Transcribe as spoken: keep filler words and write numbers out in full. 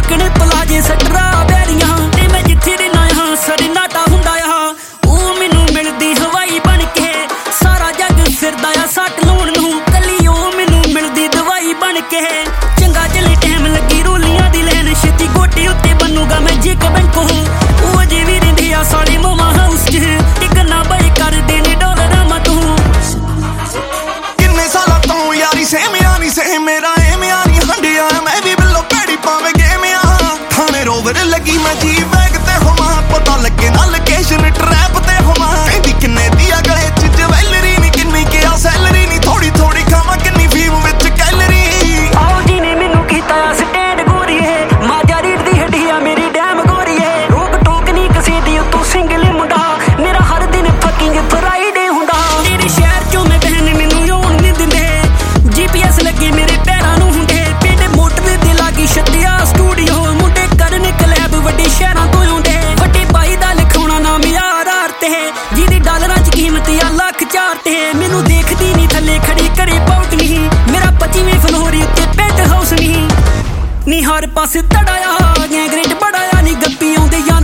chicken पलाजे सटरा बैरियां ते मैं जिथे रहना हाँ सरनाटा हुंदा आ ओह मैनू मिलदी हवाई बन के सारा जग फिरदा आ सट लाउण नूं कली ओह मैनू मिलदी दवाई बन के चंगा चले टाइम लगी रोलियां दी लैन छेती गोटे उत्ते बनूगा मैं जिक बैंको ओह अजे भी रहिंदे आ साले मामा हाउस च टिकना बड़े कर देने डॉलर मा तू किन्ने साला तो यारी सेम यानी सेम मेरा एम यानी हंडिया मैं भी बिल्लो पैड़ी पावे गेम आ थाने रोवर लगी मैं जी बैग ते होवा पता लगे ना लोकेशन ट्रैप ते होवा कहंदी किन्ने दी गले च ज्वैलरी नी किन्नी क्या सैलरी नी थोड़ी थोड़ी खावा किन्नी फीम विच कैलरी आओ जी ने मैनू कीता स्टैंड गोरीए माजा रीड दी हड्डियां मेरी डैम गोरीए रोक टोक नी कसे दी तू सिंगल मुंडा मेरा हर दिन फकिंग फ्राइडे हुंदा तेरे शहर चों मैं बहन मैनू योन नहीं दिंदे जीपीएस लगे मेरे पैरां नूं हुंदे पिंड मोटर दे लागी छत्तिया स्टूडियो मुंडे करन कलैब वड्डे शहरां तो आउंदे वड्डे भाई दा लिखाउणा नाम यार आरते जिहदी डॉलरां च कीमत आ लख चार ते मैनू देखदी नहीं थल्ले खड़ी घरे पाउट नहीं मेरा पच्चीवें फ्लोर उत्ते पेंट हाउस नहीं नी हर पासे तड़ाया गैंगरेट बड़ाया नी गप्पी आउंदे